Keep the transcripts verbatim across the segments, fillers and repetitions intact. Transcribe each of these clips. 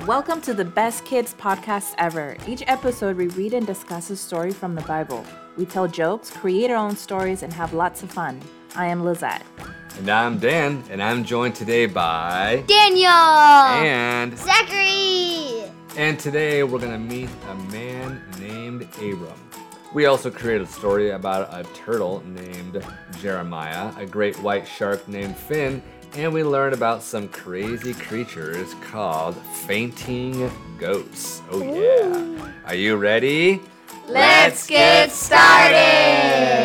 Welcome to the Best Kids podcast ever. Each episode, we read and discuss a story from the Bible. We tell jokes, create our own stories, and have lots of fun. I am Lizette. And I'm Dan, and I'm joined today by... Daniel! And... Zachary! And today, we're going to meet a man named Abram. We also created a story about a turtle named Jeremiah, a great white shark named Finn, and we learned about some crazy creatures called fainting ghosts. Oh yeah. Are you ready? Let's get started!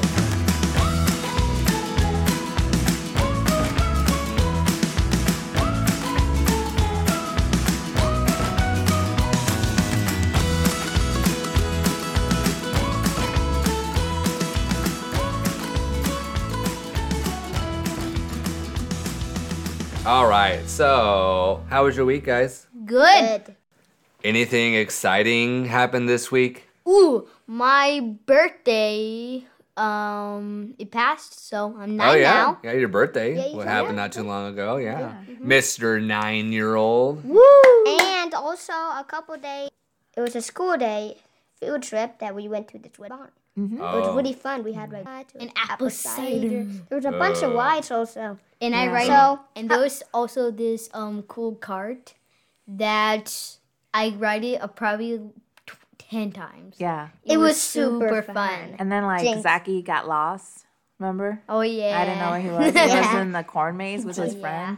All right, so how was your week, guys? Good. Anything exciting happened this week? Ooh, my birthday, um, it passed, so I'm nine oh, yeah. now. Yeah, your birthday. Yeah, you what can- happened yeah. not too long ago, yeah. Yeah. Mister Nine-year-old. Woo! And also a couple days, it was a school day field trip that we went to the Twin Barn. Mm-hmm. It was Oh. really fun. We had like An apple cider. There was a bunch of Uh. rides also. And I Yeah. write, So- and there was also this um cool card that I write it uh, probably t- ten times. Yeah. It, It was, was super super fun. fun. And then, like, Jinx. Zachy got lost. Remember? Oh yeah. I didn't know where he was. He was Yeah. in the corn maze with his Yeah. friend.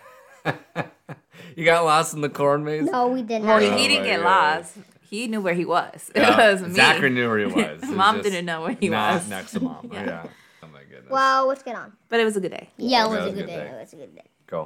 You got lost in the corn maze? No, we did Well, not. he, Oh he didn't my get God. lost. He knew where he was. It Uh, was me. Zachary knew where he was. It was Mom just didn't know where he not was. next to mom. Yeah. yeah. Oh my goodness. Well, what's going on? But it was a good day. Yeah, it was That a was good a good day. day. It was a good day. Go.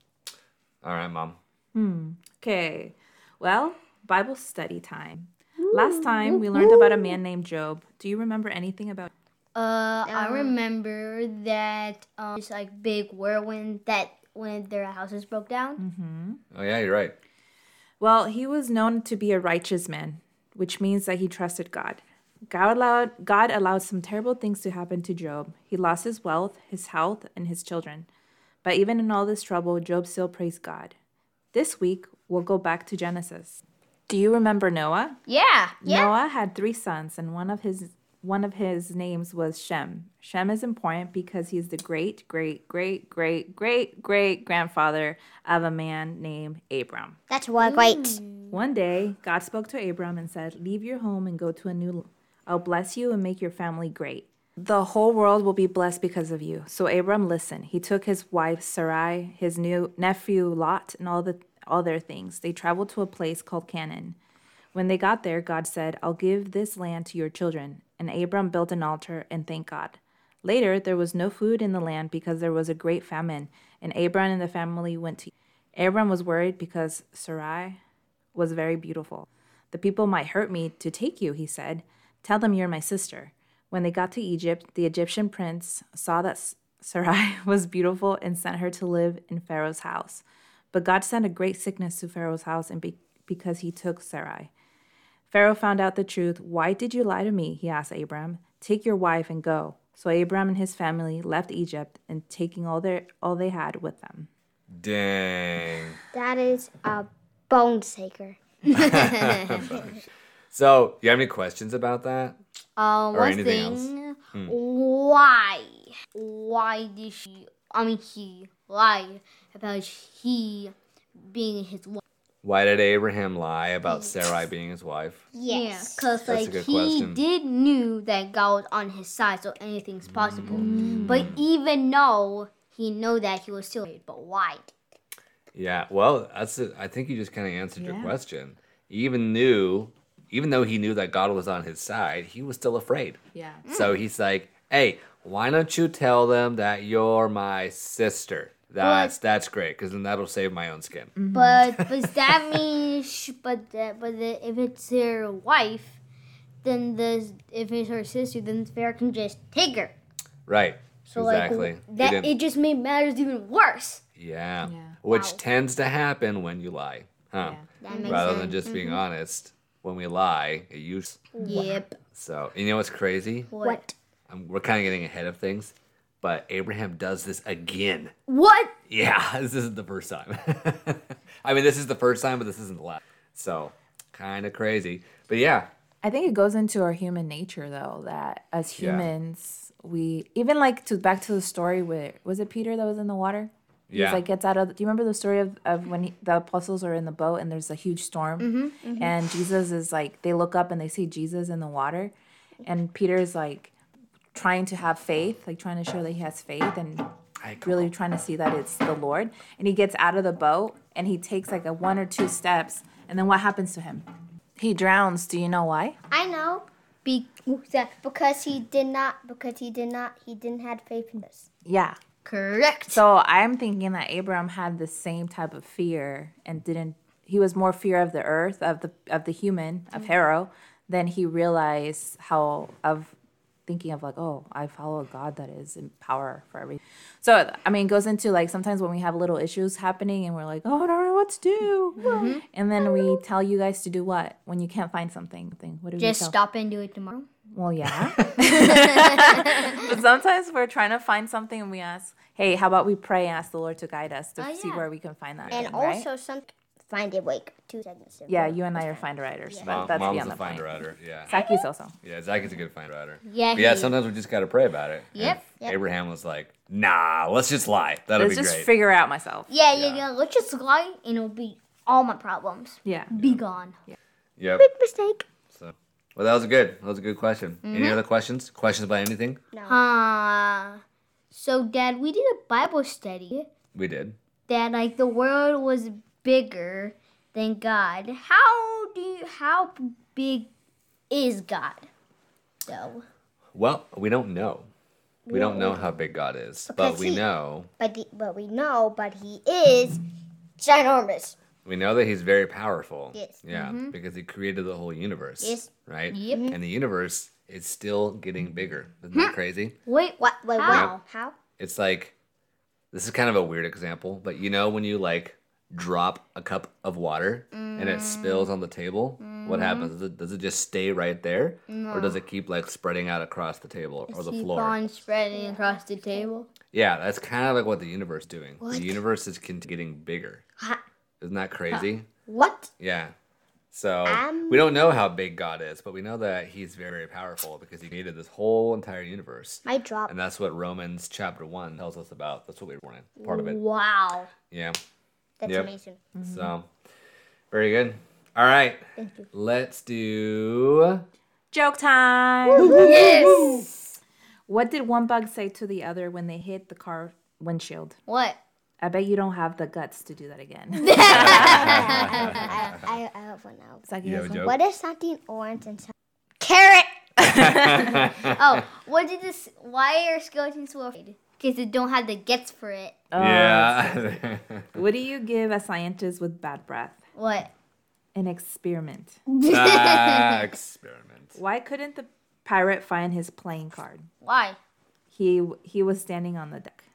All right, mom. Hmm. Okay. Well, Bible study time. Last time we learned about a man named Job. Do you remember anything about? Uh, I Uh, remember that um, it's like big whirlwind that when their houses broke down. Mm-hmm. Oh yeah, you're right. Well, he was known to be a righteous man, which means that he trusted God. God allowed God allowed some terrible things to happen to Job. He lost his wealth, his health, and his children. But even in all this trouble, Job still praised God. This week, we'll go back to Genesis. Do you remember Noah? Yeah. Noah had three sons, and one of his one of his names was Shem. Shem is important because he's the great, great, great, great, great, great grandfather of a man named Abram. That's why great. One day, God spoke to Abram and said, "Leave your home and go to a new. I'll bless you and make your family great. The whole world will be blessed because of you." So Abram listened. He took his wife Sarai, his new nephew Lot, and all the all their things. They traveled to a place called Canaan. When they got there, God said, "I'll give this land to your children." And Abram built an altar and thanked God. Later, there was no food in the land because there was a great famine, and Abram and the family went to. Abram was worried because Sarai was very beautiful. "The people might hurt me to take you," he said. "Tell them you're my sister." When they got to Egypt, the Egyptian prince saw that S- Sarai was beautiful and sent her to live in Pharaoh's house. But God sent a great sickness to Pharaoh's house and be- because he took Sarai. Pharaoh found out the truth. "Why did you lie to me?" he asked Abram. "Take your wife and go." So Abram and his family left Egypt and taking all their all they had with them. Dang. That is a bone shaker. So, you have any questions about that? Uh, Or one anything thing. Hmm. Why? Why did she? I mean, he lied about he being his wife. Why did Abraham lie about Sarai being his wife? Yes. because That's a like good he question. did knew that God was on his side, so anything's possible. Mm. But even though he know that he was still, but why? Yeah, well, that's it. I think you just kind of answered your Yeah. question. He even knew, even though he knew that God was on his side, he was still afraid. Yeah. So he's like, "Hey, why don't you tell them that you're my sister? That's that's great, because then that'll save my own skin." But does that mean? Sh- but the, but the, if it's their wife, then the if it's her sister, then Pharaoh can just take her. Right. So exactly. like He that, didn't- it just made matters even worse. yeah. Yeah. Which Wow. tends to happen when you lie, huh? That makes Rather sense. than just being honest, when we lie, it uses. Yep. So, and you know what's crazy? What? Um, we're kind of getting ahead of things. But Abraham does this again. What? Yeah, this isn't the first time. I mean, this is the first time, but this isn't the last. So, kind of crazy. But yeah. I think it goes into our human nature, though, that as Yeah. humans, we even like to back to the story where was it Peter that was in the water? He Yeah. was like gets out of. Do you remember the story of, of when he, the apostles are in the boat and there's a huge storm, Mm-hmm, and Jesus is like they look up and they see Jesus in the water, and Peter's like trying to have faith, like trying to show that he has faith and really trying to see that it's the Lord, and he gets out of the boat and he takes like a one or two steps, and then what happens to him? He drowns. Do you know why? I know. Be- Because he did not. Because he did not. He didn't have faith in us. Yeah. Correct. So I'm thinking that Abraham had the same type of fear and didn't. He was more fear of the earth, of the of the human, of Pharaoh, than he realized how of thinking of like, oh, I follow a God that is in power for everything. So I mean, it goes into like sometimes when we have little issues happening and we're like, oh, I don't know what to do, and then we tell you guys to do what when you can't find something. What do we Just tell? stop and do it tomorrow. Well, yeah. But sometimes we're trying to find something and we ask, hey, how about we pray and ask the Lord to guide us to Oh, see yeah. where we can find that. And thing, right? also some find it like two seconds. Yeah, you and I are finder writers, but Mom, that's mom's beyond a the point. finder writer. Yeah. Saki's also. Yeah, Zach is a good finder writer. Yeah, But yeah, he- sometimes we just got to pray about it. And Yep, yep. Abraham was like, nah, let's just lie. That'll Let's be just great. figure out myself. Yeah, yeah, Yeah. yeah. Let's just lie and it'll be all my problems. Yeah. Be gone. Yep. Big mistake. So, well, that was good. That was a good question. Mm-hmm. Any other questions? Questions about anything? No. Uh, so, Dad, we did a Bible study We did. that, like, the world was bigger than God. How do you, how big is God, though? Well, we don't know. We don't know how big God is, but Because we he- know But the, but we know. But he is ginormous. we know that he's very powerful. Yes. Yeah, because he created the whole universe. Yes. Right. Yep. And the universe is still getting bigger. Isn't that crazy? Wait, What? Wait. How? What? How? It's like this is kind of a weird example, but you know when you like drop a cup of water and it spills on the table, what happens? Does it, does it just stay right there, or does it keep like spreading out across the table or the Keep floor? on spreading across the table. Yeah, that's kind of like what the universe is doing. What? The universe is con- getting bigger. Ha- Isn't that crazy? What? Yeah. So Um, we don't know how big God is, but we know that He's very, very powerful because He created this whole entire universe, My drop. and that's what Romans chapter one tells us about. That's what we were in. Part of it. Wow. Yeah. That's Yep. amazing. So very good. All right. Thank you. Let's do. Joke time. Yes. What did one bug say to the other when they hit the car windshield? What? I bet you don't have the guts to do that again. I, I, I have one now. Saki You has have a one? joke? What is something orange and something carrot? Oh, what did this? Why are skeletons so afraid? Because they don't have the guts for it. Oh, Yeah. What do you give a scientist with bad breath? What? An experiment. Ah, experiment. Why couldn't the pirate find his playing card? Why? He he was standing on the deck.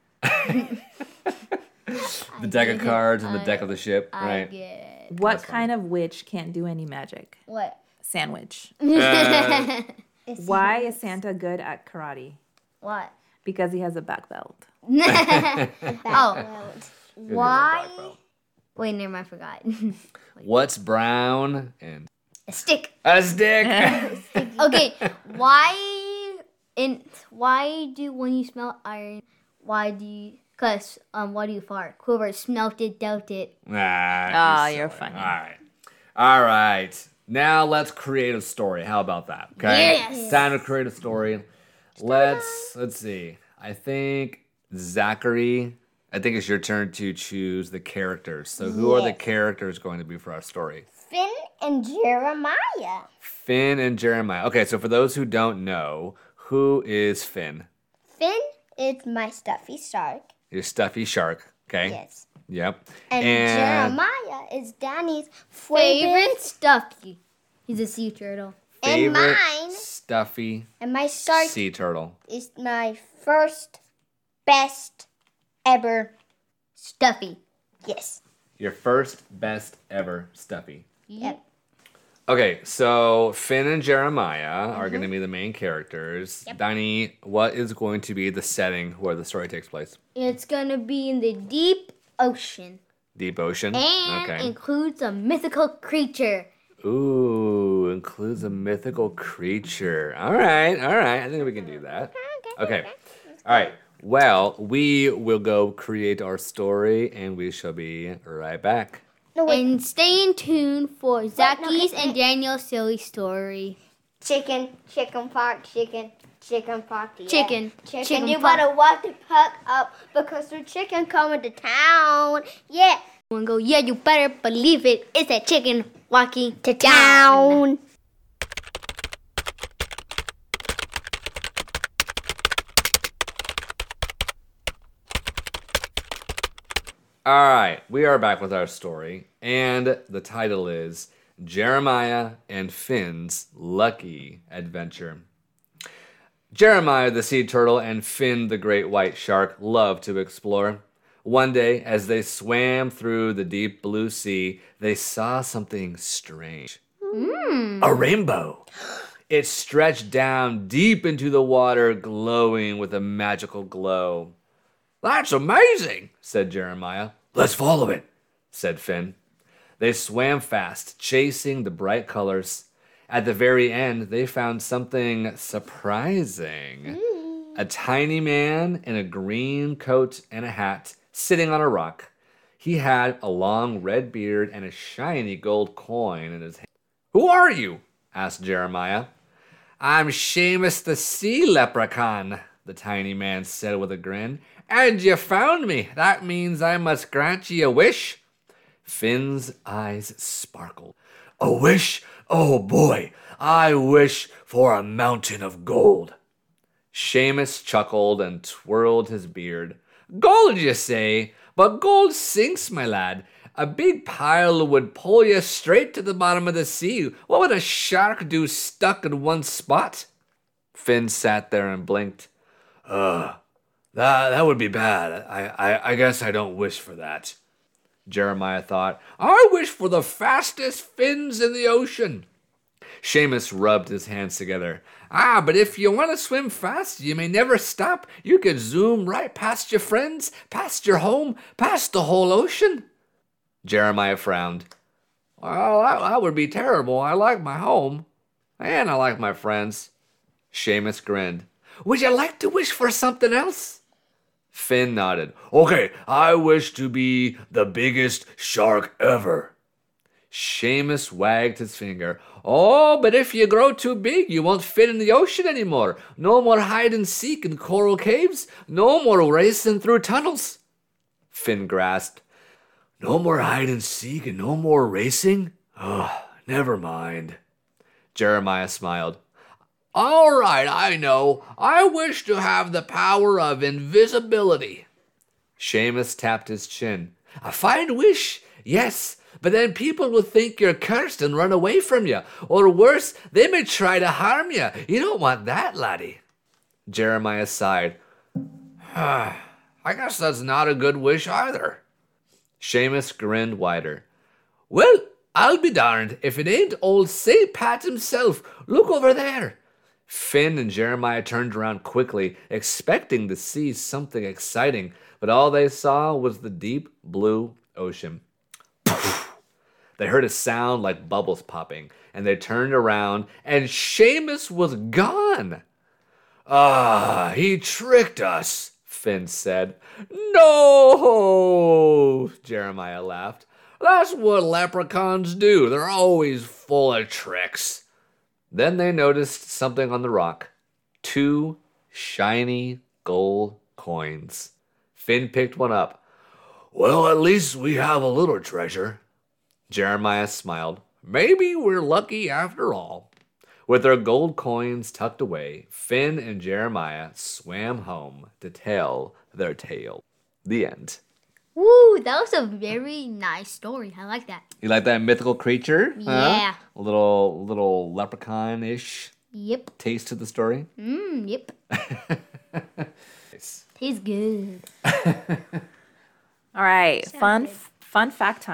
The deck of cards and the deck of the ship, I right? get What That's kind of witch can't do any magic? what? Sandwich. Uh, Why is Santa good at karate? What? Because he has a black belt. Oh, Well, why? Wait, never mind. I forgot. What's brown and A stick. a stick? Okay, why? In why do when you smell iron? Why do you? Cause um, why do you fart? Whoever smelt it, dealt it. Nah, Oh, you're you're silly. funny. All right. All right. Now let's create a story. How about that? Okay. Yes. Time to create a story. Let's let's see. I think Zachary. I think it's your turn to choose the characters. So who are the Yes. characters going to be for our story? Finn and Jeremiah. Finn and Jeremiah. Okay, so for those who don't know, who is Finn? Finn is my stuffy shark. Your stuffy shark. Okay. Yes. Yep. And, Jeremiah is Danny's Favorite favorite. stuffy. He's a sea turtle. And favorite mine. stuffy And my shark sea turtle. is my first, best ever. Stuffy. Yes. Your first best ever stuffy. Yep. Okay, so Finn and Jeremiah are going to be the main characters. Yep. Danny, what is going to be the setting where the story takes place? It's gonna be in the deep ocean Deep ocean? and Okay. includes a mythical creature. Ooh, includes a mythical creature. All right, all right. I think we can do that. Okay. All right. Well, we will go create our story and we shall be right back. No, wait. And stay in tune for Zacky's okay, and okay. Daniel's silly story. Chicken, chicken pox, chicken, chicken pox. Yeah. Chicken, chicken. chicken you pox. better walk the puck up because the chicken coming to town. Yeah. And go, yeah, you better believe it. It's a chicken walking to town. All right, we are back with our story, and the title is Jeremiah and Finn's Lucky Adventure. Jeremiah the sea turtle and Finn the great white shark love to explore. One day, as they swam through the deep blue sea, they saw something strange. A rainbow. It stretched down deep into the water, glowing with a magical glow. That's amazing, said Jeremiah. Let's follow it, said Finn. They swam fast, chasing the bright colors. At the very end, they found something surprising. A tiny man in a green coat and a hat, sitting on a rock. He had a long red beard and a shiny gold coin in his hand. Who are you? Asked Jeremiah. I'm Seamus the sea leprechaun, the tiny man said with a grin. And you found me. That means I must grant ye a wish. Finn's eyes sparkled. A wish? Oh boy, I wish for a mountain of gold. Seamus chuckled and twirled his beard. Gold, you say? But gold sinks, my lad. A big pile would pull you straight to the bottom of the sea. What would a shark do stuck in one spot? Finn sat there and blinked. Ugh. That, that would be bad. I, I, I guess I don't wish for that. Jeremiah thought, I wish for the fastest fins in the ocean. Seamus rubbed his hands together. Ah, but if you want to swim fast, you may never stop. You could zoom right past your friends, past your home, past the whole ocean. Jeremiah frowned. Well, that, that would be terrible. I like my home, and I like my friends. Seamus grinned. Would you like to wish for something else? Finn nodded. Okay, I wish to be the biggest shark ever. Seamus wagged his finger. Oh, but if you grow too big, you won't fit in the ocean anymore. No more hide and seek in coral caves. No more racing through tunnels. Finn grasped. No more hide and seek and no more racing? Oh, never mind. Jeremiah smiled. All right, I know. I wish to have the power of invisibility. Seamus tapped his chin. A fine wish, yes, but then people will think you're cursed and run away from you. Or worse, they may try to harm you. You don't want that, laddie. Jeremiah sighed. I guess that's not a good wish either. Seamus grinned wider. Well, I'll be darned if it ain't old Saint Pat himself. Look over there. Finn and Jeremiah turned around quickly, expecting to see something exciting, but all they saw was the deep blue ocean. They heard a sound like bubbles popping, and they turned around, and Seamus was gone. Ah, he tricked us, Finn said. No, Jeremiah laughed. That's what leprechauns do. They're always full of tricks. Then they noticed something on the rock. Two shiny gold coins. Finn picked one up. Well, at least we have a little treasure. Jeremiah smiled. Maybe we're lucky after all. With their gold coins tucked away, Finn and Jeremiah swam home to tell their tale. The end. Woo, that was a very nice story. I like that. You like that mythical creature? Yeah. Huh? A little, little leprechaun-ish Yep. taste to the story. Mmm, yep. Nice. Tastes good. All right, Sounds fun good. fun fact time.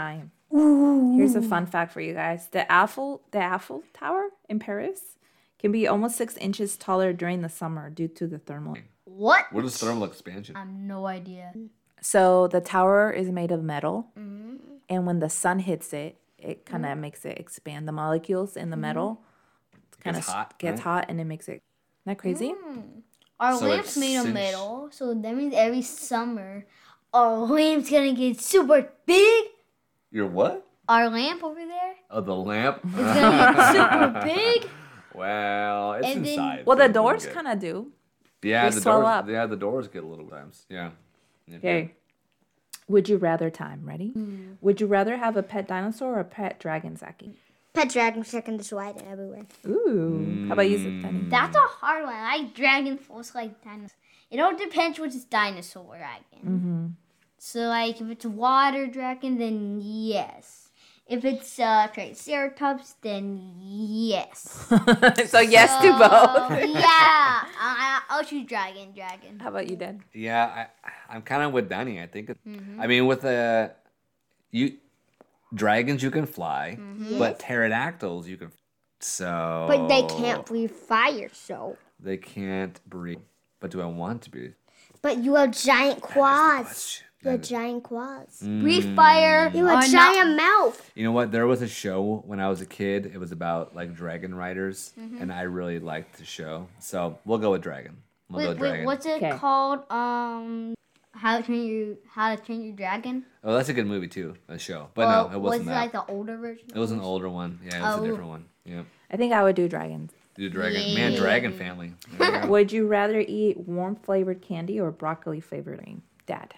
Ooh. Here's a fun fact for you guys. The Eiffel, the Eiffel Tower in Paris can be almost six inches taller during the summer due to the thermal. What? What is thermal expansion? I have no idea. So the tower is made of metal, Mm-hmm. and when the sun hits it, it kind of makes it expand. The molecules in the metal kind of Gets hot, gets right? hot, and it makes it. Isn't that crazy? Our So lamp's it's made of cinch- metal, so that means every summer our lamp's gonna get super big. Your what? Our lamp over there Oh, the lamp? is gonna get super big. Well, it's And then- inside. Well, so the it's pretty doors good. kind of do. Yeah, they the swell doors. up. Yeah, the doors get a little times. Yeah. Okay. Would you rather time? Ready? Hmm. Would you rather have a pet dinosaur or a pet dragon, Zaki? Pet dragon second is white and everywhere. Ooh. How about you, Danny? That's a hard one. I like dragon force like dinosaur. It all depends which is dinosaur dragon. Mm-hmm. So like if it's water dragon, then yes. If it's uh Triceratops, then yes. So yes to both. Oh, yeah, I, I'll choose dragon. Dragon. How about you, Dad? Yeah, I, I'm kind of with Danny. I think. It, Mm-hmm. I mean, with the you dragons, you can fly, Mm-hmm. but pterodactyls, you can. So. But they can't breathe fire, so. They can't breathe. But do I want to be? But you have giant quads. question. You have That- giant quads. Mm. Breathe fire. You or have a not- giant mouth. You know what? There was a show when I was a kid. It was about like dragon riders, Mm-hmm. and I really liked the show. So we'll go with dragon. We'll go Wait, with wait, dragon. what's it Okay. called? Um, how to train your how to train your dragon? Oh, that's a good movie too. A show, but Well, no, it wasn't was that. it like the older version? It was an older one. Yeah, it was Oh. a different one. Yeah. I think I would do dragons. The dragon, man, dragon family. There you go. Would you rather eat warm flavored candy or broccoli flavored cream? Dad.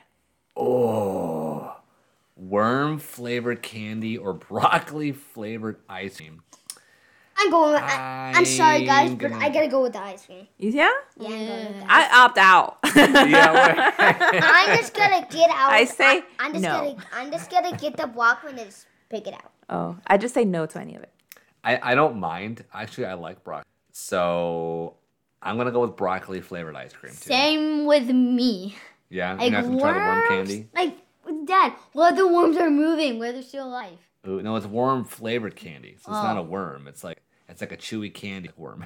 Oh, worm flavored candy or broccoli flavored ice cream. I'm going with, I, I'm sorry, guys, I'm but gonna- I gotta go with the ice cream. Yeah? Yeah, I'm going with that. I opt out. Yeah, wait. I'm just gonna get out. I say I'm just no. gonna. I'm just gonna get the Walkman and just pick it out. Oh, I just say no to any of it. I, I don't mind. Actually, I like broccoli. So I'm gonna go with broccoli flavored ice cream too. Same with me. Yeah, Like you're not gonna try the worm worms? candy. Like Dad, what the worms are moving? Where they're still alive? Ooh, no, it's worm flavored candy. So it's Oh. not a worm. It's like it's like a chewy candy worm.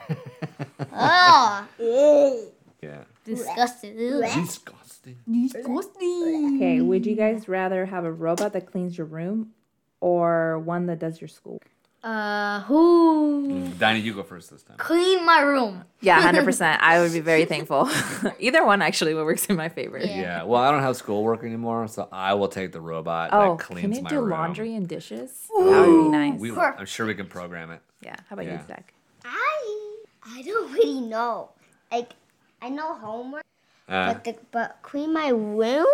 Oh, Yeah. disgusting. Ew. Disgusting. Disgusting. Okay, would you guys rather have a robot that cleans your room or one that does your school? Uh, who Dinah, you go first this time. clean my room? Yeah, one hundred percent. I would be very thankful. Either one actually works in my favor. Yeah. Yeah. Well, I don't have schoolwork anymore, so I will take the robot Oh, that can cleans it my do room. laundry and dishes? That would be nice. We, I'm sure we can program it. Yeah. How about you, Yeah. Zach? I. I don't really know. Like, I know homework, Uh, but the, but clean my room.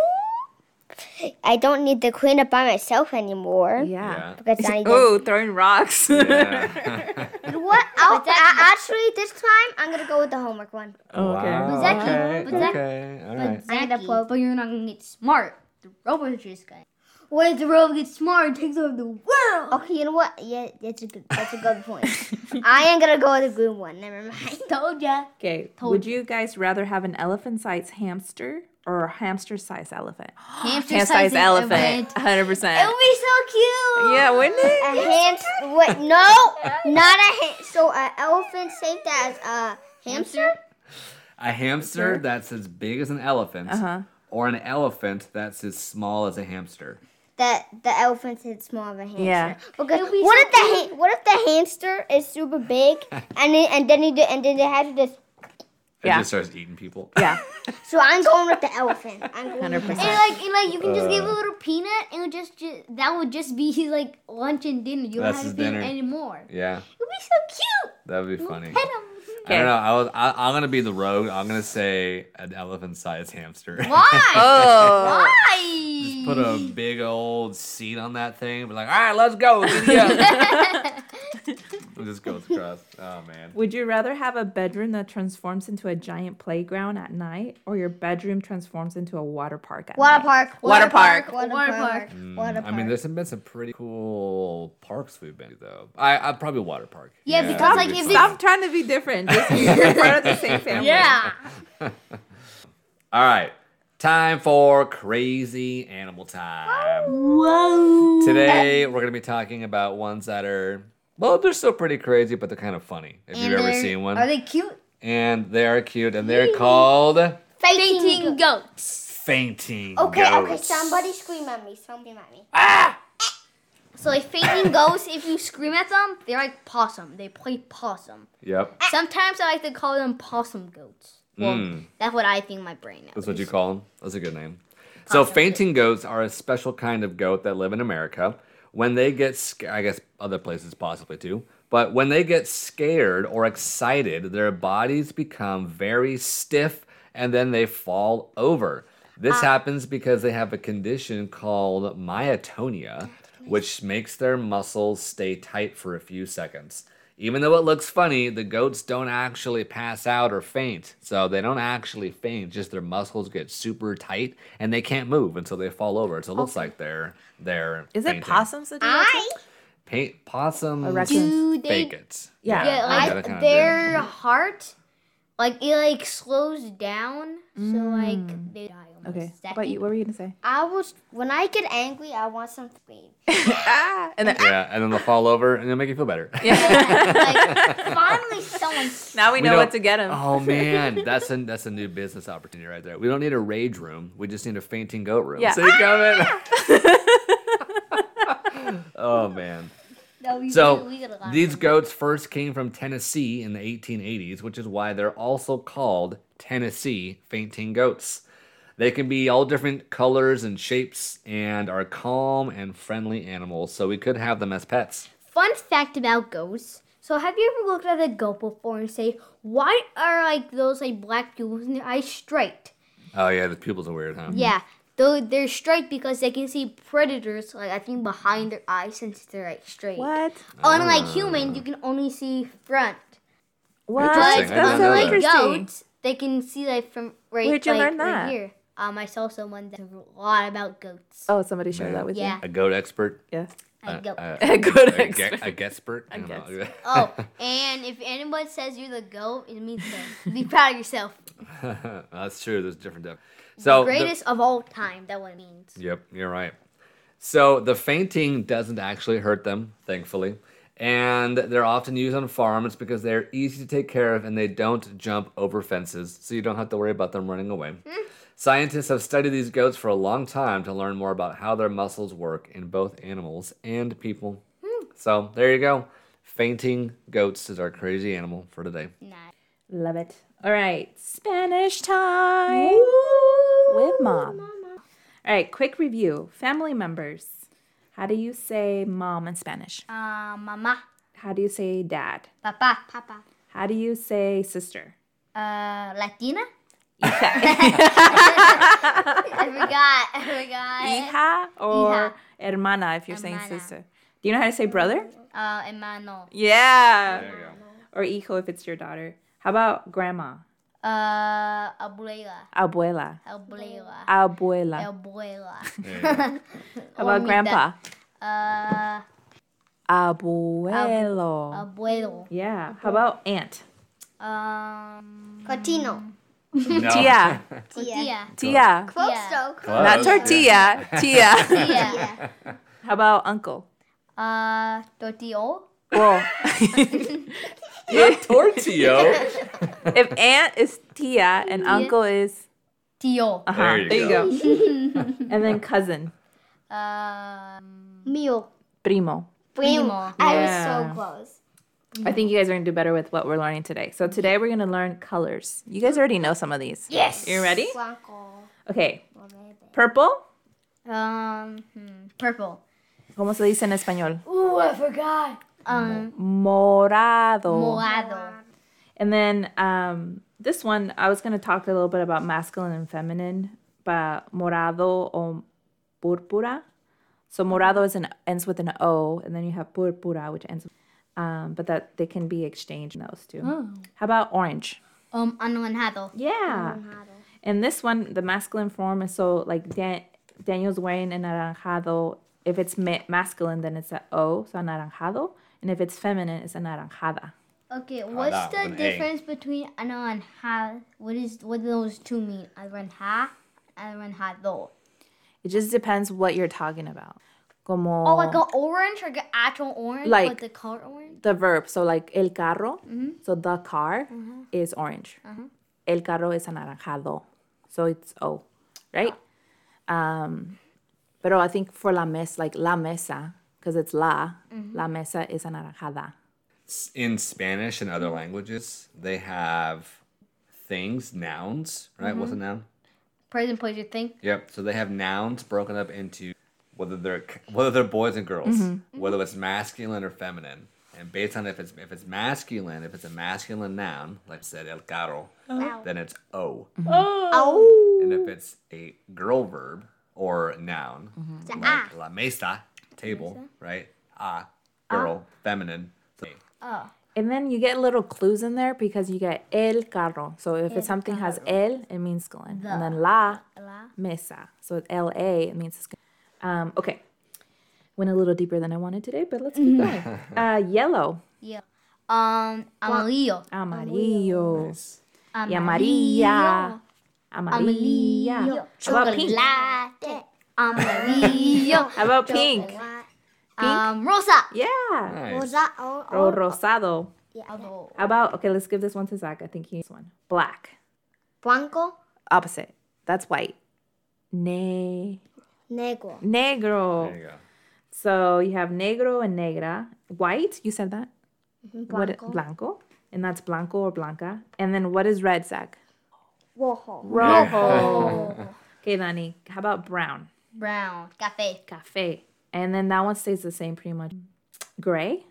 I don't need to clean it by myself anymore. Yeah. Because I Oh, throwing rocks. yeah. But what? I'll, a- actually, this time I'm gonna go with the homework one. Okay. Wow, Zach- okay. but Zach- okay. All But right. I'm gonna Zachy, plug- but you're not gonna get smart. The robot's just gonna. What if the robot gets smart and takes over the world? Okay, you know what? Yeah, that's a good. That's a good point. I am gonna go with the green one. Never mind. Told ya. Okay. Told Would you guys rather have an elephant-sized hamster or a hamster-sized elephant? Hamster Hamster-sized elephant. elephant. one hundred It percent. would be so cute. Yeah, wouldn't A it? hamster? Wait, no, not a ha- So an elephant saved as a hamster? A hamster that's as big as an elephant, Uh-huh. or an elephant that's as small as a hamster. That the elephant is small of a hamster. Yeah. Because It'll be what so if the ha- what if the hamster is super big and then, and then he do, and then they have to just. It Yeah. just starts eating people. Yeah. So I'm going with the elephant. I'm going one hundred with the And percent. like, and like, you can just give a Uh. little peanut, and it would just, just that would just be his like lunch and dinner. You don't That's have his to feed him dinner. anymore. Yeah, It would be so cute. that would be funny. Pet him. I don't know. I was, I, I'm gonna be the rogue. I'm gonna say an elephant-sized hamster. Why? Oh. Why? Put a big old seat on that thing. Be like, all right, let's go. Giddy up." It just goes across. Oh man. Would you rather have a bedroom that transforms into a giant playground at night or your bedroom transforms into a water park at Water night? park. Water park. Water Water park. park. Water I mean, park. there's been some pretty cool parks we've been to, though. I, I probably water park. Yeah, because, that'd like, be if fun. Stop trying to be different. Just be part of the same family. Yeah. All right, Time for crazy animal time. Whoa. Today, we're going to be talking about ones that are, well, they're still pretty crazy, but they're kind of funny. If And you've ever they're- seen one. Are they cute? And they are cute, and they're called Fainting goats. fainting Okay, goats. okay, somebody scream at me. Somebody at me. Ah! So like fainting goats, if you scream at them, they're like possum. They play possum. Yep. Sometimes I like to call them possum goats. Well, Mm. that's what I think my brain knows. That's what you call them? That's a good name. So fainting goats are a special kind of goat that live in America. When they get, sc- I guess other places possibly too, but when they get scared or excited, their bodies become very stiff and then they fall over. This happens because they have a condition called myotonia, which makes their muscles stay tight for a few seconds. Even though it looks funny, the goats don't actually pass out or faint. So they don't actually faint, just their muscles get super tight and they can't move until they fall over. So it looks like they're they're Is fainting. it possums that do that? I too? Paint possums Or raccoons? Do they? fake it. Yeah. Yeah, like they kinda their heart, like it like slows down, so like they die almost. Okay. That How about you? What were you gonna say? I was when I get angry, I want some scream. ah, and then do. Yeah, and then they'll fall over and it'll make you feel better. like finally someone. now we know know- what to get him. Oh man, that's a that's a new business opportunity right there. We don't need a rage room. We just need a fainting goat room. Yeah. So you come in. Oh man. No, we So get- we get a lot of these them. goats first came from Tennessee in the eighteen eighties, which is why they're also called Tennessee fainting goats. They can be all different colors and shapes and are calm and friendly animals, so we could have them as pets. Fun fact about goats. So have you ever looked at a goat before and say, why are like those like black pupils in their eyes straight? Oh yeah, the pupils are weird, huh? Yeah. Though they're straight because they can see predators like I think behind their eyes since they're like straight. What? Unlike humans, you can only see front. What? Interesting. I That's didn't so know that. interesting. Goats, they can see like from right, Where'd you like, learn right that? here. Um, I saw someone that knew a lot about goats. Oh, somebody shared that with Yeah. A goat expert. you. Yeah. I go. A good a, expert. ge- a guestpert. I A don't know. guest. Oh, and if anyone says you're the goat, it means that. Be proud of yourself. That's true. There's different depth. So the- Greatest of all time. That's what it means. Yep, you're right. So the fainting doesn't actually hurt them, thankfully. And they're often used on farms because they're easy to take care of and they don't jump over fences, so you don't have to worry about them running away. Scientists have studied these goats for a long time to learn more about how their muscles work in both animals and people. So there you go. Fainting goats is our crazy animal for today. Nah. Love it. All right. Spanish time with mom. All right. Quick review. Family members. How do you say mom in Spanish? Uh, mama, How do you say dad? papa, papa. How do you say sister? Uh, Latina? Hija I forgot. I forgot. or hermana if you're saying Hermana. sister. Do you know how to say brother? Uh, hermano. Yeah. There you go. Or hijo if it's your daughter. How about grandma? Uh, abuela. Abuela. Abuela. Abuela. Abuela. There you go. How about grandpa? Uh, Abuelo. abuelo. Yeah. How about aunt? Um, Cotino. No. Tia. tia. Tia. Close Yeah. though. Close. Not tortilla. Tia. Tia. How about uncle? Uh, tortillo. Well, Tortillo. if aunt is tia and uncle is Tio. uh-huh. There you There you go. And then cousin, Um, Mio. primo. primo. I Yeah. was so close. I think you guys are gonna do better with what we're learning today. So today we're gonna learn colors. You guys already know some of these. Yes. You ready? Blanco. Okay. Purple. Um, hmm, purple. ¿Cómo se dice en español? Ooh, I forgot. Um, Morado. morado. And then um, this one, I was going to talk a little bit about masculine and feminine, but morado or púrpura. So morado is an, ends with an O, and then you have púrpura, which ends with, um, but that they can be exchanged in those two. How about orange? Um, anaranjado. Yeah. And this one, the masculine form is so like Dan- Daniel's wearing an anaranjado. If it's ma- masculine, then it's an O, so anaranjado. And if it's feminine, it's a naranjada. Okay, what's that the with an A. difference between anaranjado? What is what do those two mean? Naranja and then had do. It just depends what you're talking about. Como Oh, like an orange, like an actual orange, Like- like the color orange. the verb. So like el carro. Mm-hmm. So the car is orange. El carro es anaranjado. So it's O, right? Um, pero I think for la mesa, like la mesa, because it's la, Mm-hmm. la mesa is anaranjada. In Spanish and other languages, they have things, nouns, right? What's a noun? Present pleasure thing. Yep. So they have nouns broken up into whether they're whether they're boys and girls, whether it's masculine or feminine, and based on if it's if it's masculine, if it's a masculine noun, like I said, el carro, then it's o. Oh. And if it's a girl verb or noun, It's a like la mesa, table, right? A, girl, feminine. So, Oh. And then you get little clues in there because you get el carro. So if it's something has el, it means masculine. And then la, La. mesa. So it's L A, it means it's um okay. Went a little deeper than I wanted today, but let's keep going. Uh yellow. Yeah. Um, amarillo. Amarillo. nice. Y amarilla. Amarilla. How about pink? Chocolate. Amarillo. How about pink? Um, rosa. Yeah. Nice. Rosa. Oh, Or oh. rosado. Although, How about, okay, let's give this one to Zach. I think he's one. Black. Blanco. Opposite. That's white. Ne- Negro. negro. There you go. So you have negro and negra. White, you said that? What? Blanco. Blanco. And that's blanco or blanca. And then what is red, Zach? Rojo. Rojo. Okay, Dani. How about brown? brown. Cafe. Cafe. And then that one stays the same pretty much. Gray.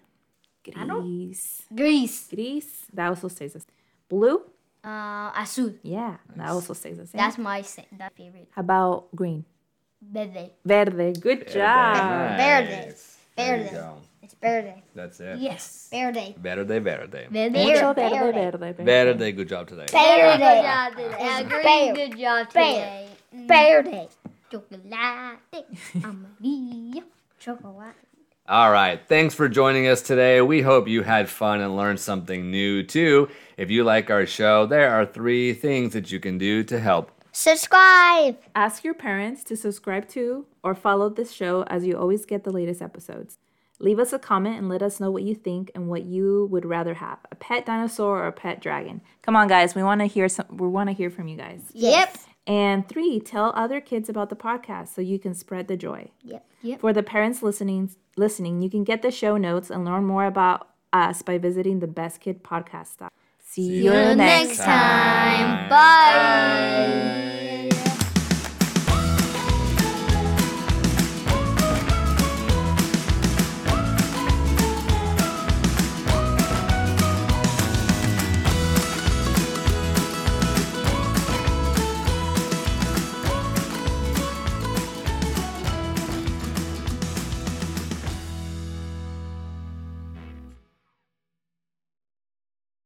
Gris. Grease. Gris. That also stays the same. Blue. Uh, azul. Yeah, that also stays the same. That's my sa- that favorite. How about green? Verde. Verde. Good job. Verde. Nice. There you Verde. go. It's verde. That's it. Yes. Verde. Verde, verde. Verde. Mucho Verde. verde, verde, verde. Verde, good job today. Good Verde. job today. It's Agree. bear. Good job Bear. today. Verde. Chocolate. Amarillo. Chocolate. All right. Thanks for joining us today. We hope you had fun and learned something new too. If you like our show, there are three things that you can do to help. Subscribe. Ask your parents to subscribe to or follow this show as you always get the latest episodes. Leave us a comment and let us know what you think and what you would rather have, a pet dinosaur or a pet dragon. Come on, guys. We want to hear some. We want to hear from you guys. Yep. And three, tell other kids about the podcast so you can spread the joy. Yep. Yep. For the parents listening, listening, you can get the show notes and learn more about us by visiting the Best Kid Podcast. See, See you you next Next time. Bye.